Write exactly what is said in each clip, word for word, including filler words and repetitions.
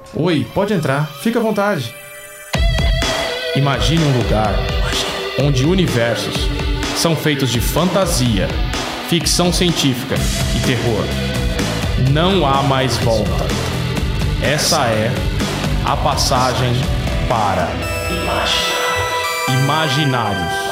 Oi, pode entrar, fica à vontade. Imagine um lugar onde universos são feitos de fantasia, ficção científica e terror. Não há mais volta. Essa é a passagem para Imaginários.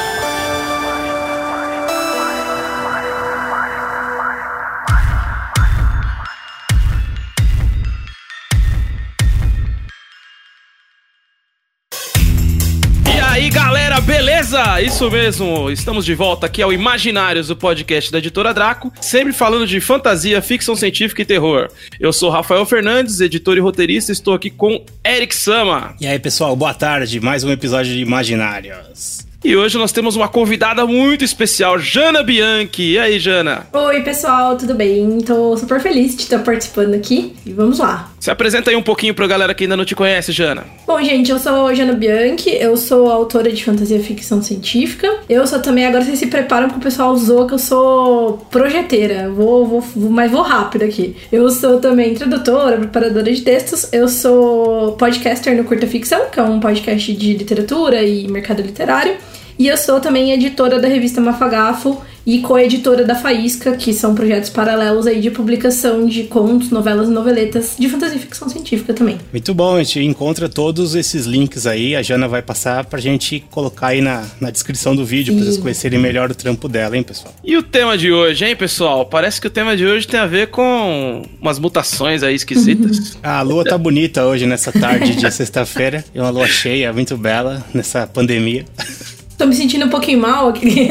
Galera, beleza? Isso mesmo, estamos de volta aqui ao Imaginários, o podcast da Editora Draco, sempre falando de fantasia, ficção científica e terror. Eu sou Rafael Fernandes, editor e roteirista, estou aqui com Eric Sama. E aí, pessoal, boa tarde, mais um episódio de Imaginários. E hoje nós temos uma convidada muito especial, Jana Bianchi. E aí, Jana? Oi, pessoal, tudo bem? Tô super feliz de estar participando aqui e vamos lá. Se apresenta aí um pouquinho pra galera que ainda não te conhece, Jana. Bom, gente, eu sou Jana Bianchi, eu sou autora de fantasia e ficção científica. Eu sou também, agora vocês se preparam porque o pessoal usou que eu sou projeteira, vou, vou, vou, mas vou rápido aqui. Eu sou também tradutora, preparadora de textos, eu sou podcaster no Curta Ficção, que é um podcast de literatura e mercado literário. E eu sou também editora da revista Mafagafo e co-editora da Faísca, que são projetos paralelos aí de publicação de contos, novelas e noveletas de fantasia e ficção científica também. Muito bom, a gente encontra todos esses links aí, a Jana vai passar pra gente colocar aí na, na descrição do vídeo, Sim. pra vocês conhecerem melhor o trampo dela, hein, pessoal? E o tema de hoje, hein, pessoal? Parece que o tema de hoje tem a ver com umas mutações aí esquisitas. A lua tá bonita hoje, nessa tarde de sexta-feira, e uma lua cheia, muito bela, nessa pandemia. Tô me sentindo um pouquinho mal aqui.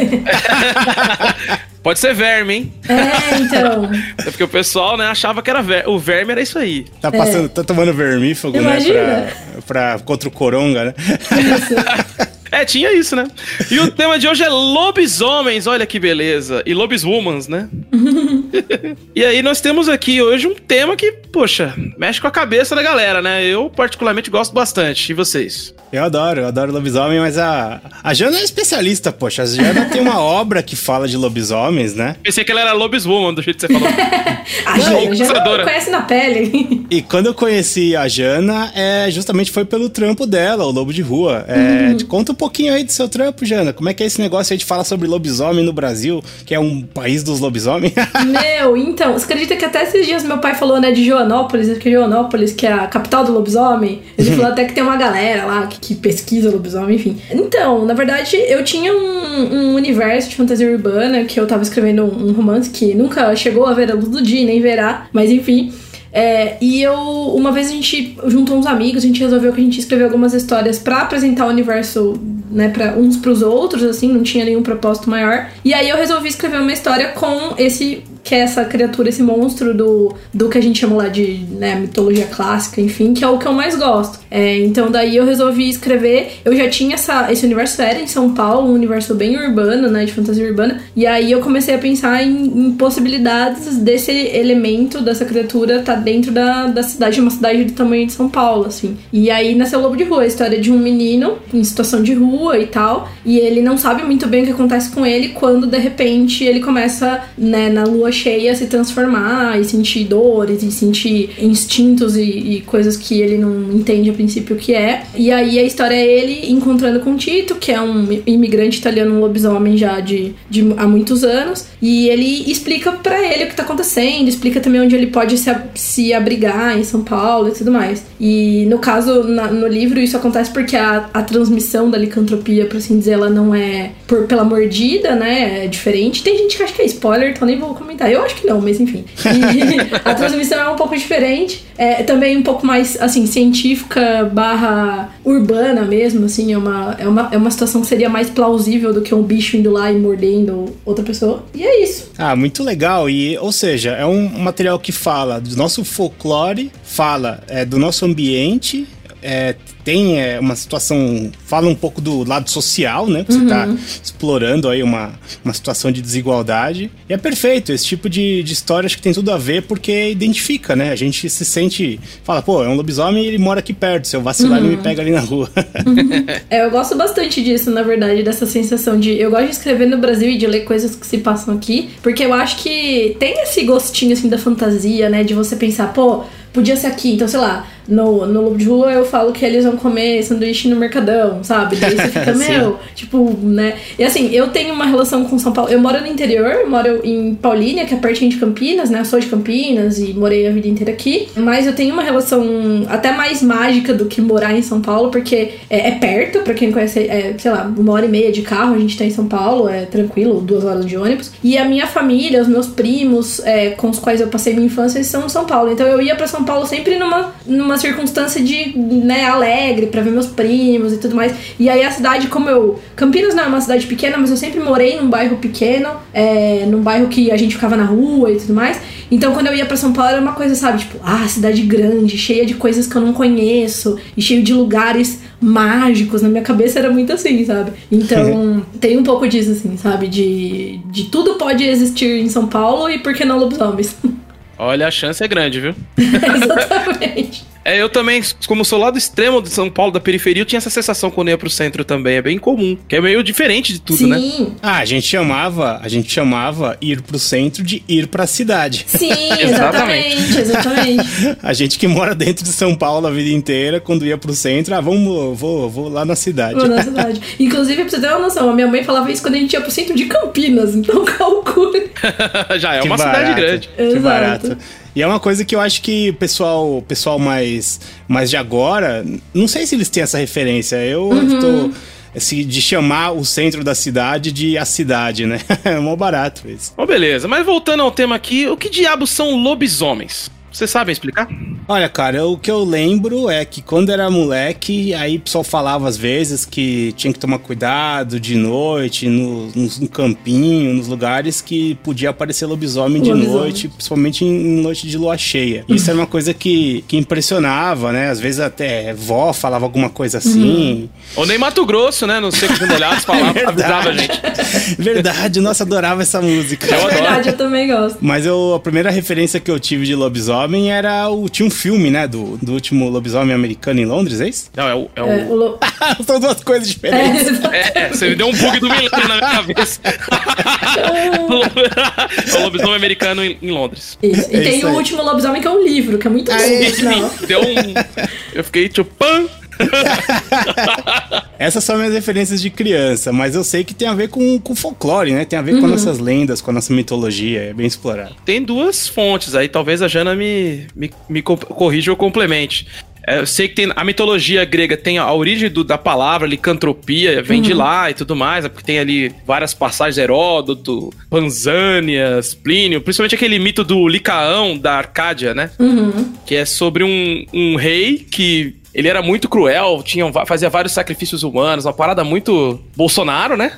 Pode ser verme, hein? É, então. É porque o pessoal, né, achava que era verme. O verme era isso aí. Tá passando, é. tá tomando vermífugo, Imagina. né? Pra, pra, contra o coronga, né? Isso. É, tinha isso, né? E o tema de hoje é lobisomens, olha que beleza. E lobiswomans, né? E aí nós temos aqui hoje um tema que, poxa, mexe com a cabeça da galera, né? Eu particularmente gosto bastante. E vocês? Eu adoro, eu adoro lobisomem, mas a, a Jana é especialista, poxa. A Jana tem uma obra que fala de lobisomens, né? Pensei que ela era lobiswoman, do jeito que você falou. A Jana, Jana conhece na pele. E quando eu conheci a Jana, é, justamente foi pelo trampo dela, o Lobo de Rua. É, uhum. Conta um pouquinho aí do seu trampo, Jana. Como é que é esse negócio aí de falar sobre lobisomem no Brasil, que é um país dos lobisomens? Meu, então, você acredita que até esses dias meu pai falou, né, de Joanópolis, que Joanópolis, que é a capital do lobisomem, ele falou até que tem uma galera lá que, que pesquisa lobisomem, enfim. Então, na verdade, eu tinha um, um universo de fantasia urbana, que eu tava escrevendo um, um romance que nunca chegou a ver a luz do dia, nem verá, mas enfim... É, e eu, uma vez a gente juntou uns amigos, a gente resolveu que a gente ia escrever algumas histórias pra apresentar o universo, né, pra uns pros outros, assim, não tinha nenhum propósito maior. E aí eu resolvi escrever uma história com esse, que é essa criatura, esse monstro do, do que a gente chama lá de, né, mitologia clássica, enfim, que é o que eu mais gosto. É, então daí eu resolvi escrever, eu já tinha essa, esse universo era em São Paulo, um universo bem urbano, né, de fantasia urbana, e aí eu comecei a pensar em, em possibilidades desse elemento, dessa criatura tá dentro da, da cidade, uma cidade do tamanho de São Paulo, assim. E aí nasceu o Lobo de Rua, a história de um menino em situação de rua e tal, e ele não sabe muito bem o que acontece com ele quando, de repente, ele começa, né, na lua cheia, a se transformar e sentir dores e sentir instintos e, e coisas que ele não entende a princípio o que é. E aí a história é ele encontrando com Tito, que é um imigrante italiano, um lobisomem já de, de há muitos anos, e ele explica pra ele o que tá acontecendo, explica também onde ele pode se, se abrigar em São Paulo e tudo mais. E no caso, na, no livro, isso acontece porque a, a transmissão da licantropia, por assim dizer, ela não é por, pela mordida, né, é diferente. Tem gente que acha que é spoiler, então nem vou comentar. Eu acho que não, mas enfim. E a transmissão é um pouco diferente, é também um pouco mais, assim, científica barra urbana mesmo, assim, é uma, é, uma, é uma situação que seria mais plausível do que um bicho indo lá e mordendo outra pessoa. E é isso. Ah, muito legal. E, ou seja, é um material que fala do nosso folclore, fala é, do nosso ambiente, é, tem é, uma situação, fala um pouco do lado social, né? Você uhum. tá explorando aí uma, uma situação de desigualdade. E é perfeito, esse tipo de, de história acho que tem tudo a ver porque identifica, né? A gente se sente, fala, pô, é um lobisomem e ele mora aqui perto, se eu vacilar uhum. ele me pega ali na rua. Uhum. É, eu gosto bastante disso, na verdade, dessa sensação de... Eu gosto de escrever no Brasil e de ler coisas que se passam aqui, porque eu acho que tem esse gostinho, assim, da fantasia, né? De você pensar, pô, podia ser aqui, então, sei lá, no, no Lobo de Rua eu falo que eles vão comer sanduíche no Mercadão, sabe? Daí você fica, meu, tipo, né? E assim, eu tenho uma relação com São Paulo. Eu moro no interior, eu moro em Paulínia, que é pertinho de Campinas, né? Eu sou de Campinas e morei a vida inteira aqui. Mas eu tenho uma relação até mais mágica do que morar em São Paulo, porque é, é perto, pra quem conhece, é, sei lá, uma hora e meia de carro, a gente tá em São Paulo, é tranquilo, duas horas de ônibus. E a minha família, os meus primos, é, com os quais eu passei minha infância, eles são em São Paulo. Então eu ia pra São Paulo sempre numa, numa circunstância de, né, alegre, pra ver meus primos e tudo mais. E aí a cidade, como eu... Campinas não é uma cidade pequena, mas eu sempre morei num bairro pequeno, é, num bairro que a gente ficava na rua e tudo mais. Então quando eu ia pra São Paulo era uma coisa, sabe, tipo, ah, cidade grande, cheia de coisas que eu não conheço, e cheio de lugares mágicos. Na minha cabeça era muito assim, sabe? Então tem um pouco disso, assim, sabe? De, de tudo pode existir em São Paulo e por que não lobisomens? Olha, a chance é grande, viu? Exatamente. É, eu também, como sou lá do extremo de São Paulo, da periferia, eu tinha essa sensação quando eu ia pro centro também. É bem comum, que é meio diferente de tudo, Sim. né? Sim. Ah, a gente chamava, a gente chamava ir pro centro de ir pra cidade. Sim, exatamente, exatamente. A gente que mora dentro de São Paulo a vida inteira, quando ia pro centro, ah, vamos, vou, vou lá na cidade. Vou na cidade. Inclusive, pra você ter uma noção, a minha mãe falava isso quando a gente ia pro centro de Campinas, então calcule. Já é Que uma barato, cidade grande. Que Exato. barato. E é uma coisa que eu acho que o pessoal, pessoal mais, mais de agora, não sei se eles têm essa referência. Eu Uhum. tô assim, de chamar o centro da cidade de a cidade, né? É mó barato isso. Bom, beleza. Mas voltando ao tema aqui, o que diabos são lobisomens? Vocês sabem explicar? Olha, cara, o que eu lembro é que quando era moleque, aí o pessoal falava às vezes que tinha que tomar cuidado de noite, no, no, no campinho, nos lugares que podia aparecer lobisomem de Lobisomem. noite, principalmente em, em noite de lua cheia. Isso era uma coisa que, que impressionava, né? Às vezes até vó falava alguma coisa assim. Ou nem Mato Grosso, né? Não sei que molhados falava, avisava a gente. Verdade, nossa, adorava essa música. Eu É adoro. verdade, eu também gosto. Mas eu, a primeira referência que eu tive de lobisomem era o... Tinha um filme, né? Do, do último lobisomem americano em Londres, é isso? Não, é o... É o... É, o lo... São duas coisas diferentes. é, exato. É, você me deu um bug do milênio na minha cabeça. É o lobisomem americano em, em Londres. Isso. E É tem isso o aí. último lobisomem, que é um livro, que é muito bom, Aí. por sinal. Deu um... Eu fiquei tipo... Pam! Essas são minhas referências de criança, mas eu sei que tem a ver com, com folclore, né? Tem a ver com nossas lendas, com a nossa mitologia, é bem explorado. Tem duas fontes aí, talvez a Jana me, me, me co- corrija ou complemente. É, eu sei que tem, a mitologia grega tem a origem do, da palavra licantropia, vem de lá e tudo mais, é porque tem ali várias passagens, Heródoto, Pausânias, Plínio, principalmente aquele mito do Licaão, da Arcádia, né? Uhum. Que é sobre um, um rei que... Ele era muito cruel, tinha, fazia vários sacrifícios humanos, uma parada muito Bolsonaro, né?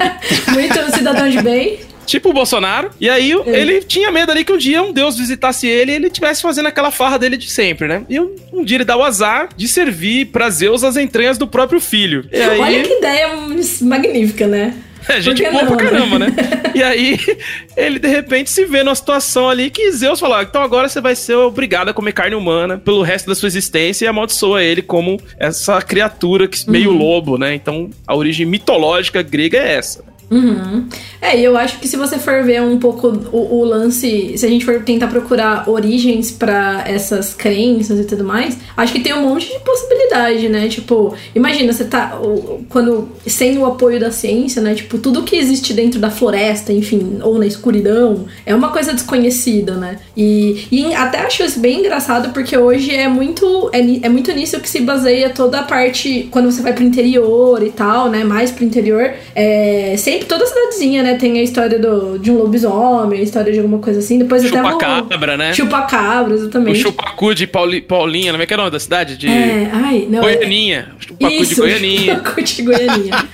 Muito cidadão de bem. Tipo o Bolsonaro. E aí ele tinha medo ali que um dia um deus visitasse ele e ele estivesse fazendo aquela farra dele de sempre, né? E um, um dia ele dá o azar de servir pra Zeus as entranhas do próprio filho. E aí... Olha que ideia magnífica, né? É, gente Por que boa não, pra né? caramba, né? E aí, ele de repente se vê numa situação ali que Zeus falou: ah, então agora você vai ser obrigado a comer carne humana pelo resto da sua existência, e amaldiçoa ele como essa criatura que, meio lobo, né? Então, a origem mitológica grega é essa. Uhum. É, e eu acho que se você for ver um pouco o, o lance, se a gente for tentar procurar origens pra essas crenças e tudo mais, acho que tem um monte de possibilidade, né? Tipo, imagina, você tá, o- quando, sem o apoio da ciência, né? Tipo, tudo que existe dentro da floresta, enfim, ou na escuridão, é uma coisa desconhecida, né? E, e até acho isso bem engraçado, porque hoje é muito, é, ni- é muito nisso que se baseia toda a parte, quando você vai pro interior e tal, né? Mais pro interior, é, sempre toda cidadezinha, né? Tem a história do, de um lobisomem, a história de alguma coisa assim. Depois até Chupa-cabra, né? Chupa-cabra, O exatamente. chupacu de Pauli, Paulinha, não é que é o nome da cidade? De É, ai, não. Goianinha. Chupacu Isso, de Goianinha. Chupacu de Goianinha.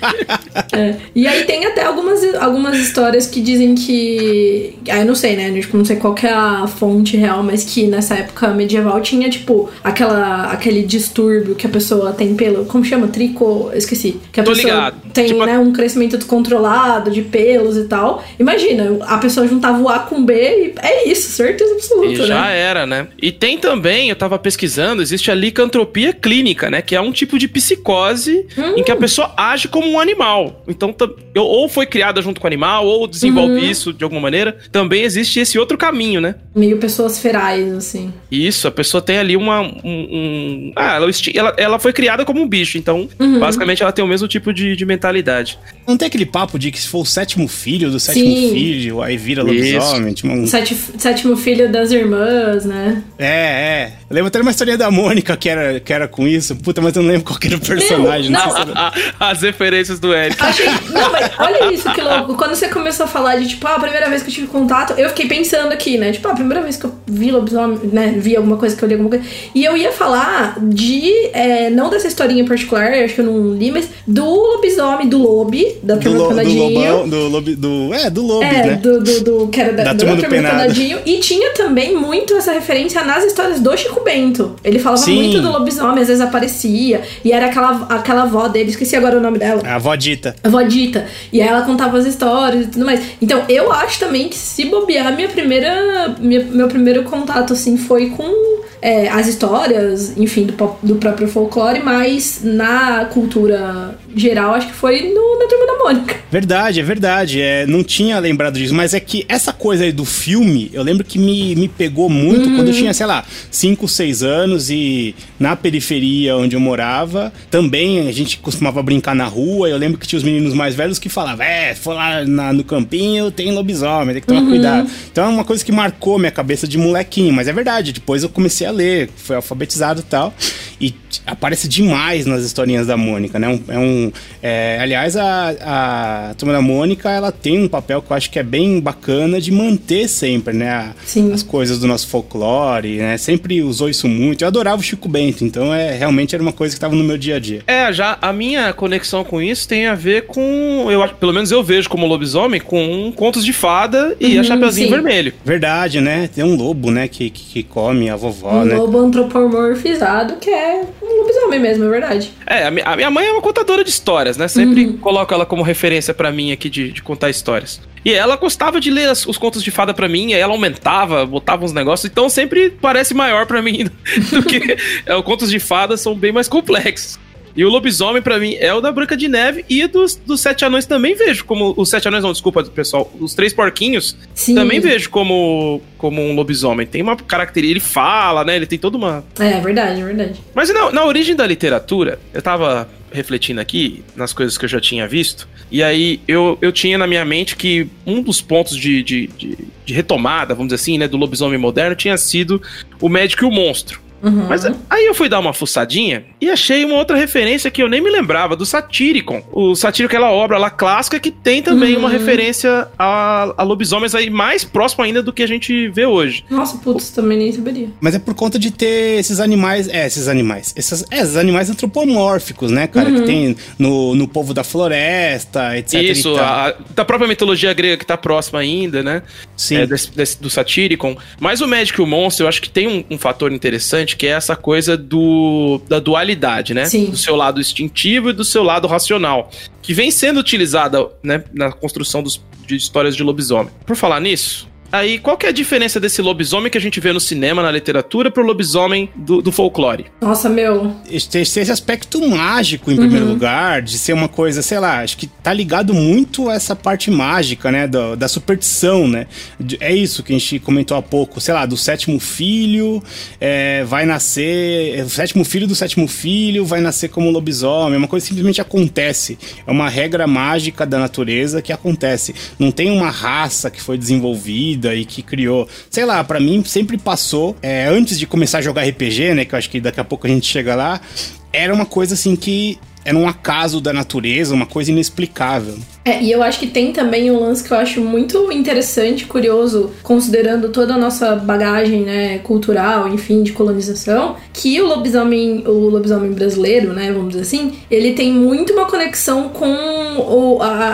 É. E aí tem até algumas, algumas histórias que dizem que... Ah, eu não sei, né? Tipo, não sei qual que é a fonte real, mas que nessa época medieval tinha, tipo, aquela, aquele distúrbio que a pessoa tem pelo... Como chama? Trico... Eu esqueci. Que a Tô pessoa ligado. tem, Tipo, né, um crescimento descontrolado de pelos e tal. Imagina, a pessoa juntava o A com B e é isso, certeza absoluta, E já né? era, né? E tem também, eu tava pesquisando, existe a licantropia clínica, clínica, né? Que é um tipo de psicose hum. em que a pessoa age como um animal. Então, ou foi criada junto com o animal, ou desenvolve uhum. isso de alguma maneira. Também existe esse outro caminho, né? Meio pessoas ferais, assim. Isso, a pessoa tem ali uma... Um, um... Ah, ela, ela, ela foi criada como um bicho, então, uhum. basicamente, ela tem o mesmo tipo de, de mentalidade. Não tem aquele papo de que se for o sétimo filho do sétimo Sim. filho, aí vira lobisomem? Tipo um... Sete, sétimo filho das irmãs, né? É, é. Eu lembro até de uma historinha da Mônica que era, que era com isso. Puta, mas eu não lembro qual que era o personagem. Meu, não não. sei se era... As referências do Eric. Achei... Não, mas olha isso que louco. Quando você começou a falar de, tipo, ah, a primeira vez que eu tive contato, eu fiquei pensando aqui, né? Tipo, ah, a primeira vez que eu vi lobisomem, né? Vi alguma coisa, que eu li alguma coisa. E eu ia falar de, é, não dessa historinha em particular, acho que eu não li, mas do lobisomem, do Lobe, da Turma do, lo, do Penadinho. Do Lobe, do... É, do Lobe, é, né? Do, do, do, que era da, da do, Turma do, do Penadinho. E tinha também muito essa referência nas histórias do Chico Bento. Ele falava Sim. muito do lobisomem, às vezes aparecia. E era aquela, aquela avó dele, esqueci agora o nome dela. A avó Dita. A avó Dita. E aí ela contava as histórias e tudo mais. Então, eu acho também que se bobear, minha primeira, minha, meu primeiro contato, assim, foi com é, as histórias, enfim, do, do próprio folclore, mas na cultura geral, acho que foi no, na Turma da Mônica. Verdade, é verdade. É, não tinha lembrado disso, mas é que essa coisa aí do filme, eu lembro que me, me pegou muito uhum. quando eu tinha, sei lá, cinco, seis anos e na periferia onde eu morava, também a gente costumava brincar na rua. Eu lembro que tinha os meninos mais velhos que falavam, é, foi lá na, no campinho, tem lobisomem, tem que tomar uhum. cuidado. Então é uma coisa que marcou minha cabeça de molequinho, mas é verdade, depois eu comecei a ler, fui alfabetizado e tal, e aparece demais nas historinhas da Mônica, né? Um, é um, é, aliás, a, a Turma da Mônica, ela tem um papel que eu acho que é bem bacana de manter sempre, né? A, as coisas do nosso folclore, né? Sempre usou isso muito. Eu adorava o Chico Bento, então é, realmente era uma coisa que estava no meu dia a dia. É, já a minha conexão com isso tem a ver com, eu, pelo menos eu vejo como lobisomem, com contos de fada e uhum, a Chapeuzinho sim. Vermelho. Verdade, né? Tem um lobo, né? Que, que, que come a vovó, um né? Um lobo antropomorfizado que é um lobisomem mesmo, é verdade. É, a minha mãe é uma contadora de histórias, né? Sempre uhum. coloco ela como referência pra mim aqui de, de contar histórias. E ela gostava de ler as, os contos de fada pra mim, aí ela aumentava, botava uns negócios, então sempre parece maior pra mim do que... é, os contos de fada são bem mais complexos. E o lobisomem, pra mim, é o da Branca de Neve e dos, dos Sete Anões também vejo como... Os Sete Anões não, desculpa, pessoal. Os Três Porquinhos Sim. também vejo como, como um lobisomem. Tem uma característica, ele fala, né? Ele tem toda uma... É, é verdade, é verdade. Mas na, na origem da literatura, eu tava refletindo aqui nas coisas que eu já tinha visto, e aí eu, eu tinha na minha mente que um dos pontos de, de, de, de retomada, vamos dizer assim, né, do lobisomem moderno tinha sido o Médico e o Monstro. Uhum. Mas aí eu fui dar uma fuçadinha e achei uma outra referência que eu nem me lembrava, do Satyricon. O Satyricon é aquela obra lá clássica que tem também uhum. uma referência a, a lobisomens aí mais próximo ainda do que a gente vê hoje. Nossa, putz, também nem saberia. Mas é por conta de ter esses animais, é, esses animais, esses, é, esses animais antropomórficos, né, cara, uhum. que tem no, no povo da floresta, etc. Isso, a, da própria mitologia grega que tá próxima ainda, né? Sim. É, desse, desse, do Satyricon. Mas o Médico e o Monstro, eu acho que tem um, um fator interessante, que é essa coisa do, da dualidade, né? Sim. Do seu lado instintivo e do seu lado racional, que vem sendo utilizada, né, na construção dos, de histórias de lobisomem. Por falar nisso, aí qual que é a diferença desse lobisomem que a gente vê no cinema, na literatura, pro lobisomem do, do folclore? Nossa, meu... Tem esse aspecto mágico, em uhum. primeiro lugar, de ser uma coisa, sei lá, acho que tá ligado muito a essa parte mágica, né, da, da superstição, né? É isso que a gente comentou há pouco, sei lá, do sétimo filho, é, vai nascer... O sétimo filho do sétimo filho vai nascer como lobisomem, é uma coisa que simplesmente acontece. É uma regra mágica da natureza que acontece. Não tem uma raça que foi desenvolvida e que criou, sei lá, pra mim sempre passou, é, antes de começar a jogar R P G, né, que eu acho que daqui a pouco a gente chega lá, era uma coisa assim que era um acaso da natureza, uma coisa inexplicável. É, e eu acho que tem também um lance que eu acho muito interessante, curioso, considerando toda a nossa bagagem, né, cultural, enfim, de colonização, que o lobisomem, o lobisomem brasileiro, né, vamos dizer assim, ele tem muito uma conexão com o, a,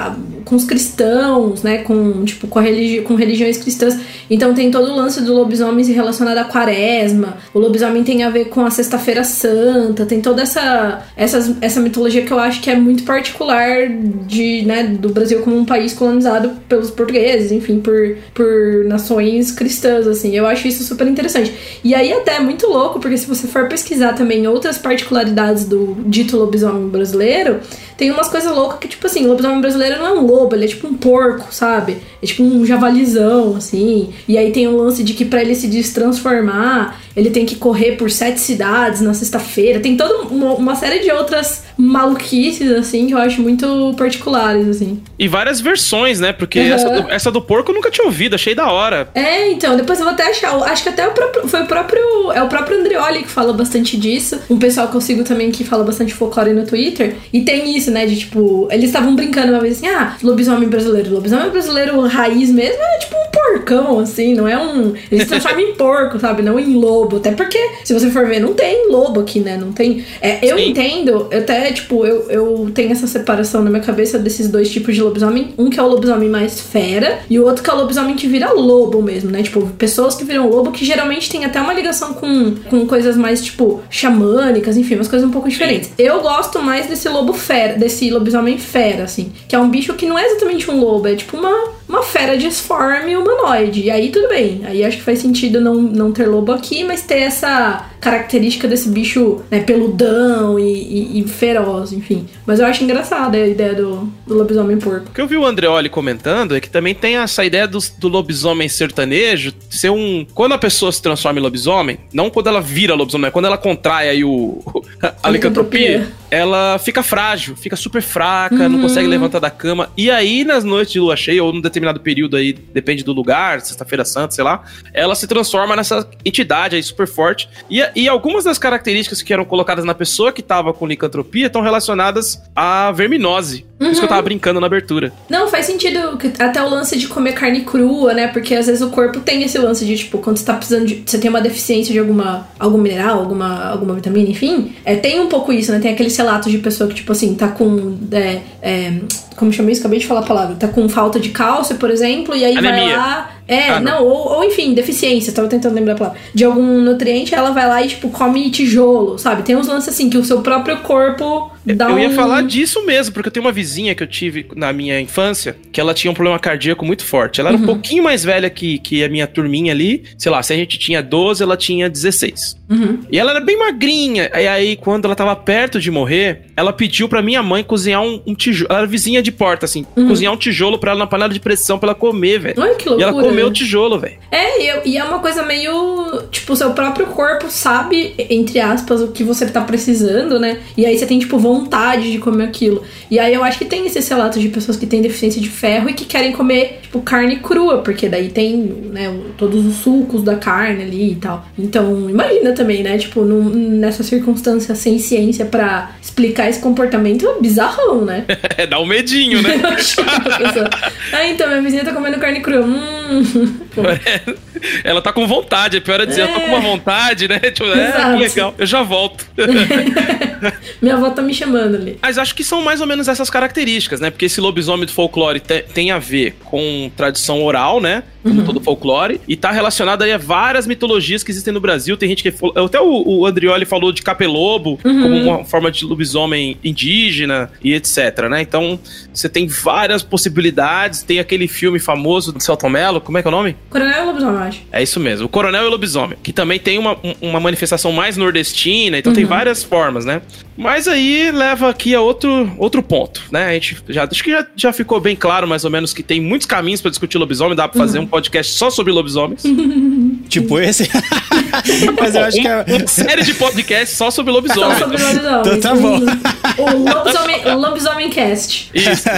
com os cristãos, né? Com, tipo, com, a religi- com religiões cristãs. Então tem todo o lance do lobisomem relacionado à quaresma. O lobisomem tem a ver com a Sexta-feira Santa. Tem toda essa, essa, essa mitologia que eu acho que é muito particular de, né, do Brasil como um país colonizado pelos portugueses, enfim, por, por nações cristãs, assim. Eu acho isso super interessante. E aí até é muito louco, porque se você for pesquisar também outras particularidades do dito lobisomem brasileiro, tem umas coisas loucas que, tipo assim, o lobisomem brasileiro não é um lobo, ele é tipo um porco, sabe? É tipo um javalizão, assim. E aí tem o lance de que pra ele se destransformar, ele tem que correr por sete cidades na sexta-feira. Tem toda uma, uma série de outras maluquices, assim, que eu acho muito particulares, assim. E várias versões, né? Porque Uhum. essa, do, essa do porco eu nunca tinha ouvido, achei da hora. É, então, depois eu vou até achar. Acho que até o próprio, foi o próprio. É o próprio Andreoli que fala bastante disso. Um pessoal que eu sigo também que fala bastante folclore no Twitter. E tem isso, né? De tipo, eles estavam brincando uma vez assim: ah, lobisomem brasileiro. Lobisomem brasileiro raiz mesmo é tipo um porcão, assim, não é um. Eles se transformam em porco, sabe? Não em lobo. Até porque, se você for ver, não tem lobo aqui, né? Não tem. É, eu Sim. entendo, eu até, tipo, eu, eu tenho essa separação na minha cabeça desses dois tipos de lobisomem. Um que é o lobisomem mais fera, e o outro que é o lobisomem que vira lobo mesmo, né? Tipo, pessoas que viram lobo que geralmente tem até uma ligação com, com coisas mais, tipo, xamânicas, enfim, umas coisas um pouco diferentes. Eu gosto mais desse lobo fera, desse lobisomem fera, assim, que é um bicho que não é exatamente um lobo, é tipo uma, uma fera disforme humanoide. E aí tudo bem, aí acho que faz sentido não, não ter lobo aqui, mas ter essa característica desse bicho, né, peludão e, e, e feroz, enfim. Mas eu acho engraçada a ideia do, do lobisomem porco. O que eu vi o Andreoli comentando é que também tem essa ideia do, do lobisomem sertanejo ser um... Quando a pessoa se transforma em lobisomem, não quando ela vira lobisomem, é quando ela contrai aí o, a, a licantropia, ela fica frágil, fica super fraca, uhum. não consegue levantar da cama. E aí, nas noites de lua cheia, ou num determinado período aí, depende do lugar, sexta-feira santa, sei lá, ela se transforma nessa entidade aí super forte. E, e algumas das características que eram colocadas na pessoa que tava com licantropia estão relacionadas à verminose. Por uhum. isso que eu tava brincando na abertura. Não, faz sentido até o lance de comer carne crua, né? Porque às vezes o corpo tem esse lance de, tipo, quando você tá precisando de... Você tem uma deficiência de alguma, algum mineral, alguma, alguma vitamina, enfim. É, tem um pouco isso, né? Tem aqueles relatos de pessoa que, tipo assim, tá com... É, é, como chama isso? Acabei de falar a palavra. Tá com falta de cálcio, por exemplo, e aí anemia. Vai lá... É, ah, não, não ou, ou enfim, deficiência, tava tentando lembrar a palavra. De algum nutriente, ela vai lá e, tipo, come tijolo, sabe? Tem uns lances assim, que o seu próprio corpo dá eu um... Eu ia falar disso mesmo, porque eu tenho uma vizinha que eu tive na minha infância, que ela tinha um problema cardíaco muito forte. Ela era uhum. um pouquinho mais velha que, que a minha turminha ali. Sei lá, se a gente tinha doze, ela tinha dezesseis. Uhum. E ela era bem magrinha. E aí, quando ela tava perto de morrer, ela pediu pra minha mãe cozinhar um, um tijolo. Ela era vizinha de porta, assim. Uhum. Cozinhar um tijolo pra ela na panela de pressão pra ela comer, velho. Olha que loucura. E ela comeu o tijolo, velho. É, e, e é uma coisa meio... Tipo, o seu próprio corpo sabe, entre aspas, o que você tá precisando, né? E aí você tem, tipo, vontade de comer aquilo. E aí eu acho que tem esses relatos de pessoas que têm deficiência de ferro e que querem comer, tipo, carne crua, porque daí tem, né, todos os sucos da carne ali e tal. Então, imagina também, né? Tipo, num, nessa circunstância sem ciência pra explicar esse comportamento, é bizarrão, né? É, dá um medinho, né? Ah, então, minha vizinha tá comendo carne crua. Hum... Ela tá com vontade, é pior é dizer, é. eu tô com uma vontade, né? Tipo, é, que legal, eu já volto. Minha avó tá me chamando ali. Mas acho que são mais ou menos essas características, né? Porque esse lobisomem do folclore te, tem a ver com tradição oral, né? Como uhum. todo folclore. E tá relacionado aí a várias mitologias que existem no Brasil. Tem gente que... Até o, o Andreoli falou de capelobo, uhum. como uma forma de lobisomem indígena e etc, né? Então, você tem várias possibilidades. Tem aquele filme famoso do Selton Mello, como é que é o nome? Coronel e o Lobisomem, acho. É isso mesmo, o Coronel e o Lobisomem, que também tem uma, uma manifestação mais nordestina, então uhum. tem várias formas, né? Mas aí leva aqui a outro, outro ponto, né? A gente já, acho que já, já ficou bem claro, mais ou menos, que tem muitos caminhos pra discutir lobisomem, dá pra fazer uhum. um podcast só sobre lobisomens. Tipo esse? Mas eu acho um, que é... Uma série de podcasts só sobre lobisomem. Só sobre lobisomem. Então tá bom. O lobisomem, o lobisomem Cast. Isso.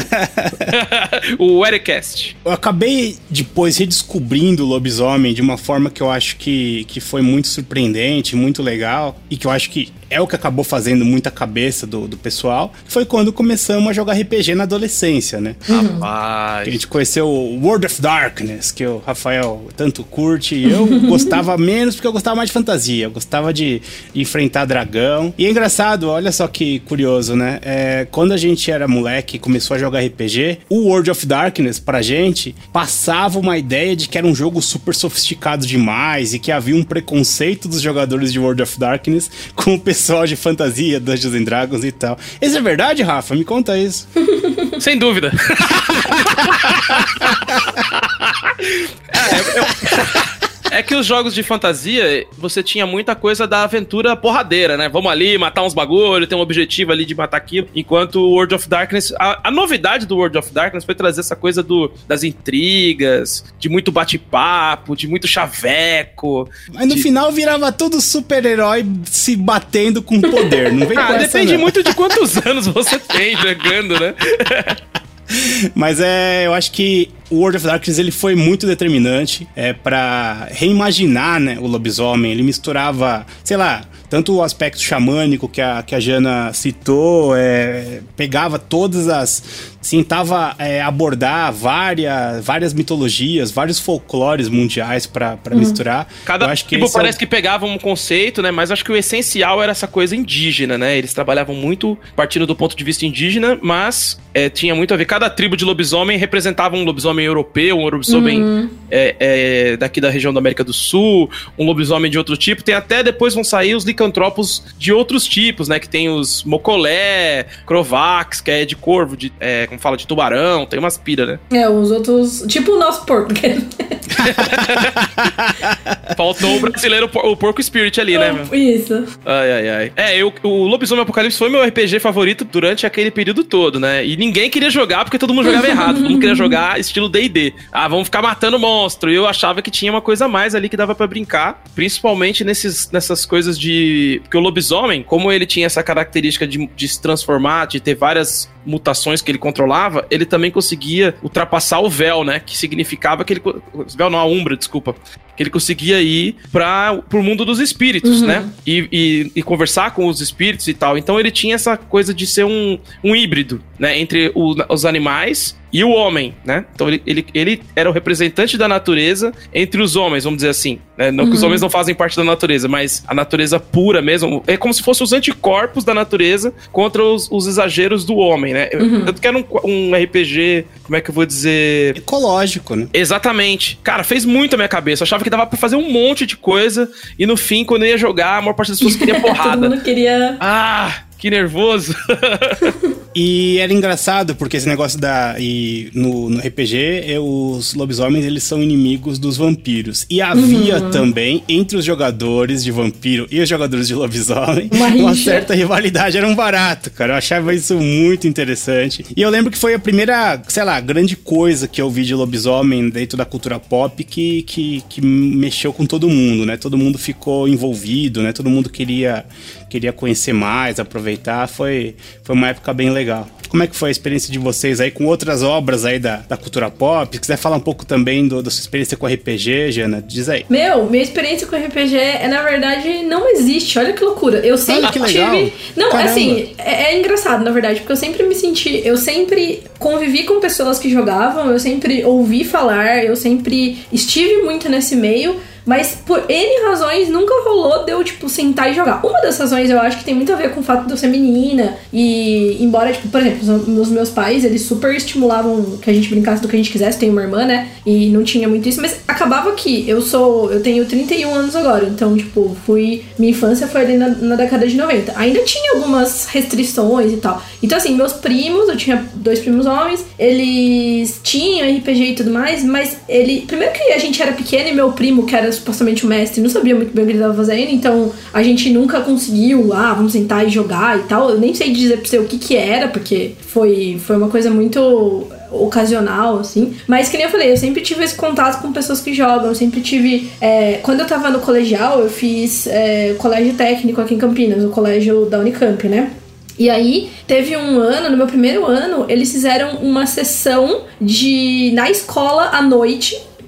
O Ericast. Eu acabei depois redescobrindo o lobisomem de uma forma que eu acho que, que foi muito surpreendente, muito legal, e que eu acho que é o que acabou fazendo muita cabeça do, do pessoal, foi quando começamos a jogar R P G na adolescência, né? Rapaz. Que a gente conheceu o World of Darkness, que o Rafael tanto curte, e eu gostava menos porque eu gostava gostava mais de fantasia, eu gostava de, de enfrentar dragão. E é engraçado, olha só que curioso, né? É, quando a gente era moleque e começou a jogar R P G, o World of Darkness, pra gente, passava uma ideia de que era um jogo super sofisticado demais e que havia um preconceito dos jogadores de World of Darkness com o pessoal de fantasia, Dungeons and Dragons e tal. Isso é verdade, Rafa? Me conta isso. Sem dúvida. é, eu... É que os jogos de fantasia, você tinha muita coisa da aventura porradeira, né? Vamos ali, matar uns bagulho, tem um objetivo ali de matar aquilo. Enquanto o World of Darkness... A, a novidade do World of Darkness foi trazer essa coisa do, das intrigas, de muito bate-papo, de muito chaveco. Mas no de... final virava tudo super-herói se batendo com poder, não vem ah, com essa, depende não. muito de quantos anos você tem jogando, né? Mas é, eu acho que o World of Darkness ele foi muito determinante é, pra reimaginar, né, o lobisomem. Ele misturava, sei lá, tanto o aspecto xamânico que a, que a Jana citou, é, pegava todas as... tentava é, abordar várias, várias mitologias, vários folclores mundiais pra, pra uhum. misturar. Cada eu acho que tipo parece é o... que pegava um conceito, né? Mas acho que o essencial era essa coisa indígena, né? Eles trabalhavam muito partindo do ponto de vista indígena, mas é, tinha muito a ver. Cada tribo de lobisomem representava um lobisomem europeu, um lobisomem uhum. é, é, daqui da região da América do Sul, um lobisomem de outro tipo. Tem até depois vão sair os licantropos de outros tipos, né? Que tem os Mocolé, Crovax, que é de corvo, de... É, como fala, de tubarão, tem umas pira, né? É, os outros... Tipo o nosso porco. Faltou o brasileiro, o Porco Spirit ali, né? Meu? Isso. Ai, ai, ai. É, eu, o Lobisomem Apocalipse foi meu R P G favorito durante aquele período todo, né? E ninguém queria jogar porque todo mundo jogava errado. Todo mundo queria jogar estilo D e D. Ah, vamos ficar matando monstro. E eu achava que tinha uma coisa a mais ali que dava pra brincar. Principalmente nesses, nessas coisas de... Porque o lobisomem, como ele tinha essa característica de, de se transformar, de ter várias mutações que ele controlava, ele também conseguia ultrapassar o véu, né? Que significava que ele... Véu não, a Umbra, desculpa. Que ele conseguia ir para pro mundo dos espíritos, uhum. né? E, e, e conversar com os espíritos e tal. Então ele tinha essa coisa de ser um, um híbrido, né? Entre o, os animais e o homem, né? Então ele, ele, ele era o representante da natureza entre os homens, vamos dizer assim, né? Não uhum. que os homens não fazem parte da natureza, mas a natureza pura mesmo, é como se fossem os anticorpos da natureza contra os, os exageros do homem, né? Uhum. Tanto que era um, um R P G, como é que eu vou dizer? Ecológico, né? Exatamente. Cara, fez muito a minha cabeça. Eu achava que dava pra fazer um monte de coisa e no fim, quando eu ia jogar, a maior parte das pessoas queria porrada. Todo mundo queria... Ah... Que nervoso. E era engraçado, porque esse negócio da... E no, no R P G, é, os lobisomens, eles são inimigos dos vampiros. E havia uhum. também, entre os jogadores de vampiro e os jogadores de lobisomem, uma, uma certa rivalidade. Era um barato, cara. Eu achava isso muito interessante. E eu lembro que foi a primeira, sei lá, grande coisa que eu vi de lobisomem dentro da cultura pop que, que, que mexeu com todo mundo, né? Todo mundo ficou envolvido, né? Todo mundo queria... queria conhecer mais, aproveitar, foi, foi uma época bem legal. Como é que foi a experiência de vocês aí com outras obras aí da, da cultura pop? Se quiser falar um pouco também do, da sua experiência com R P G, Jana, diz aí. Meu, minha experiência com R P G, é, na verdade, não existe. Olha que loucura. Eu sempre Olha que legal. tive... Não, Caramba. assim, é, é engraçado, na verdade, porque eu sempre me senti... Eu sempre convivi com pessoas que jogavam, eu sempre ouvi falar, eu sempre estive muito nesse meio... Mas por N razões nunca rolou de eu, tipo, sentar e jogar. Uma das razões eu acho que tem muito a ver com o fato de eu ser menina. E embora, tipo, por exemplo, os meus pais, eles super estimulavam que a gente brincasse do que a gente quisesse. Tenho uma irmã, né? E não tinha muito isso. Mas acabava que eu sou... Eu tenho trinta e um anos agora. Então, tipo, fui... Minha infância foi ali na, na década de noventa. Ainda tinha algumas restrições e tal. Então, assim, meus primos... Eu tinha dois primos homens. Eles tinham R P G e tudo mais. Mas ele... Primeiro que a gente era pequeno e meu primo, que era supostamente o mestre, não sabia muito bem o que ele estava fazendo, então a gente nunca conseguiu, ah, vamos sentar e jogar e tal. Eu nem sei dizer pra você o que que era, porque foi, foi uma coisa muito ocasional, assim. Mas, que nem eu falei, eu sempre tive esse contato com pessoas que jogam, eu sempre tive... É, quando eu tava no colegial, eu fiz é, colégio técnico aqui em Campinas, o colégio da Unicamp, né? E aí, teve um ano, no meu primeiro ano, eles fizeram uma sessão de... na escola à noite...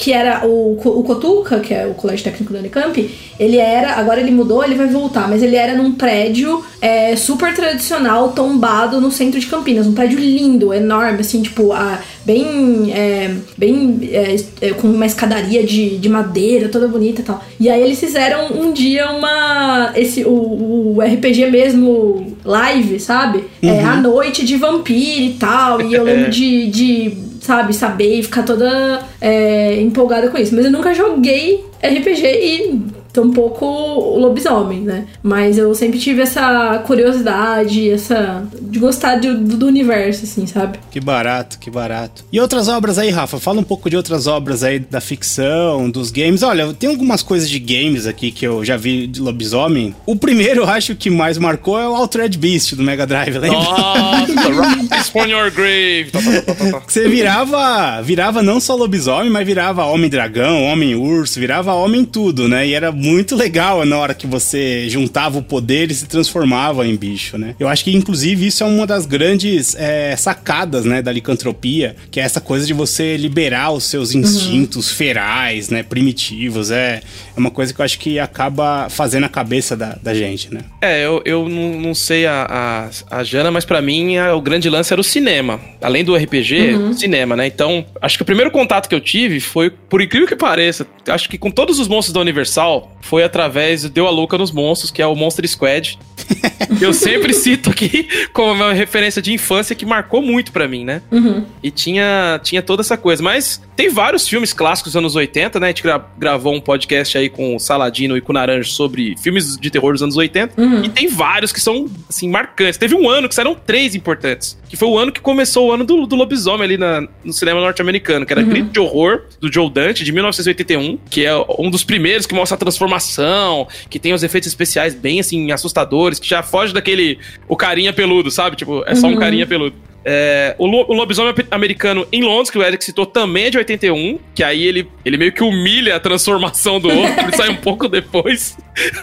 que era o, o Cotuca, que é o Colégio Técnico da Unicamp, ele era, agora ele mudou, ele vai voltar, mas ele era num prédio é, super tradicional, tombado no centro de Campinas, um prédio lindo, enorme, assim, tipo, a, bem, é, bem é, é, com uma escadaria de, de madeira, toda bonita e tal. E aí eles fizeram um dia uma, esse, o, o R P G mesmo live, sabe? Uhum. É, à noite de vampiro e tal, e eu lembro de, de sabe, saber e ficar toda é, empolgada com isso. Mas eu nunca joguei R P G e tampouco o lobisomem, né? Mas eu sempre tive essa curiosidade, essa de gostar de, do universo, assim, sabe? Que barato, que barato. E outras obras aí, Rafa? Fala um pouco de outras obras aí da ficção, dos games. Olha, tem algumas coisas de games aqui que eu já vi de lobisomem. O primeiro, eu acho que mais marcou é o Altered Beast do Mega Drive, lembra? Nossa, Rise from Your Grave. Você virava, virava não só lobisomem, mas virava homem-dragão, homem-urso, virava homem tudo, né? E era muito legal na hora que você juntava o poder e se transformava em bicho, né? Eu acho que, inclusive, isso é uma das grandes é, sacadas, né, da licantropia, que é essa coisa de você liberar os seus instintos uhum. ferais, né, primitivos. É, é uma coisa que eu acho que acaba fazendo a cabeça da, da gente, né? É, eu, eu não, não sei a, a, a Jana, mas pra mim a, o grande lance era o cinema. Além do R P G, uhum. cinema, né? Então, acho que o primeiro contato que eu tive foi, por incrível que pareça, acho que com todos os monstros da Universal, foi através do Deu a Louca nos Monstros, que é o Monster Squad. Eu sempre cito aqui como uma referência de infância que marcou muito pra mim, né? Uhum. E tinha, tinha toda essa coisa. Mas tem vários filmes clássicos dos anos oitenta, né? A gente gra- gravou um podcast aí com o Saladino e com o Naranjo sobre filmes de terror dos anos oitenta. Uhum. E tem vários que são, assim, marcantes. Teve um ano que saíram três importantes. Que foi o ano que começou o ano do, do lobisomem ali na, no cinema norte-americano. Que era uhum. Grito de Horror, do Joe Dante, de mil novecentos e oitenta e um. Que é um dos primeiros que mostra a transformação, que tem os efeitos especiais bem, assim, assustadores, que já foge daquele... o carinha peludo, sabe? Tipo, é só um uhum. carinha peludo. É, o, lo, o lobisomem americano em Londres, que o Eric citou, também é de oitenta e um, que aí ele, ele meio que humilha a transformação do outro, ele sai um pouco depois.